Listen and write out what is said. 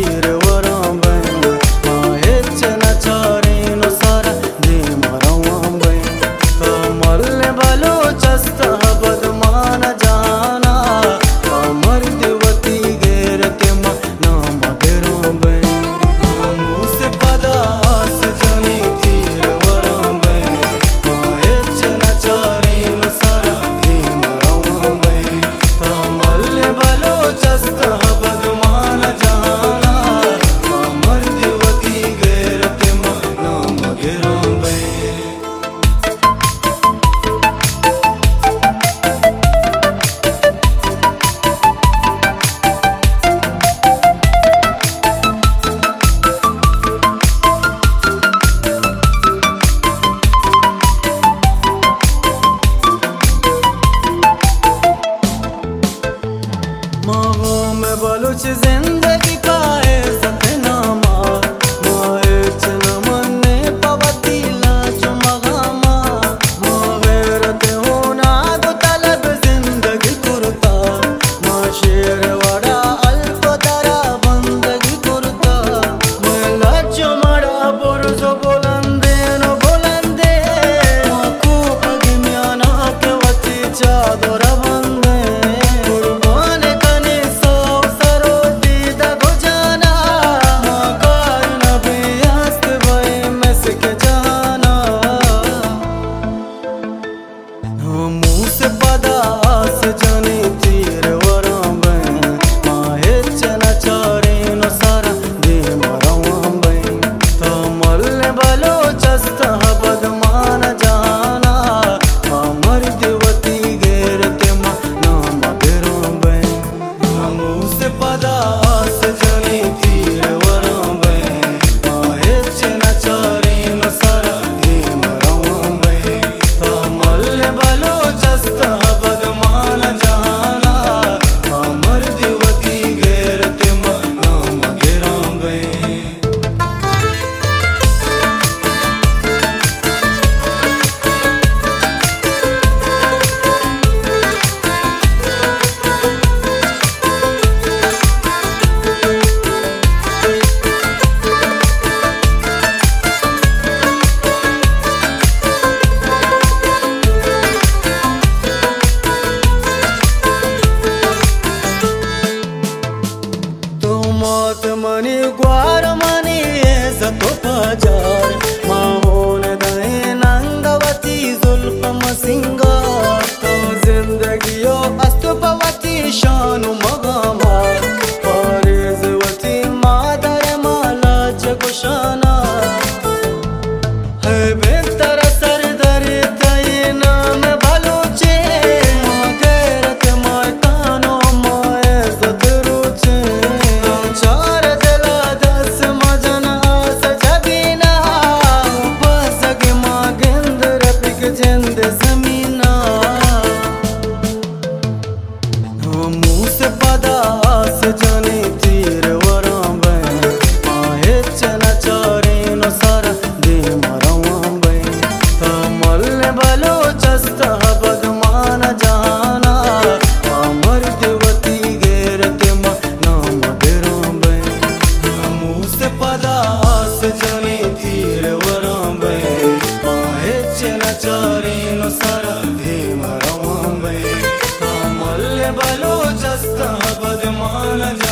तीर वरांबे माहेच नचारी नो सारा दे मरांबे कमल बालो चस्ता बदमान जाना अमर देवती गेर के नाम बेरोंबे मुस पदास जनी तीर वरांबे माहेच नचारी नो सारा दे मरांबे कमल बालो चस्ता बदमान जाना अमर देवती गेर के नाम बेरोंबे मांगों में बलूच जिंदगी का है सतनामा माहेच न मने पवती लाज मगामा मागैरत होना दो तलब जिंदगी कुर्ता माँ शेर वड़ा अल्फ दरा बंदगी कुर्ता मैं लाज मड़ा बुर्ज बुलंदे न बुलंदे माँ खूब गिम्याना के वती चादर बंदे मुस पदास जनी तीर वरांबे माहेच नचारी नो सारा दे मरांबे कमल बालो चस्ता बदमान जाना अमर देवती गेर के नाम बेरोंबे मुस पदास जनी तीर वरांबे माहेच नचारी नो सारा दे मरांबे कमल बालो चस्ता बदमान जाना अमर देवती गेर के नाम बेरोंबे मौत मनी ग्वार मनी सतो पजार माहोन दे नंगवती जुल्फ मसिंगार तो जिंदगियो अस्तुपवती शानु मगामा पारेजवती मादर माला जगुशाना है बेहतर सरदर तई नाम बलूचे गैरत मायकानो माय सदरुचे चार दिला दस मजन आस जबीना बसग मागेंद्र पिक जिंद जमीना मुस पदास जनी तीर वरांबे माहेच नचारी नो सारा दे मरांबे कमल बालो चस्ता बदमान जाना अमर देवती गेर के नाम बेरोंबे मुस पदास जनी तीर वरांबे माहेच नचारी नो सारा दे मरांबे कमल बालो चस्ता बदमान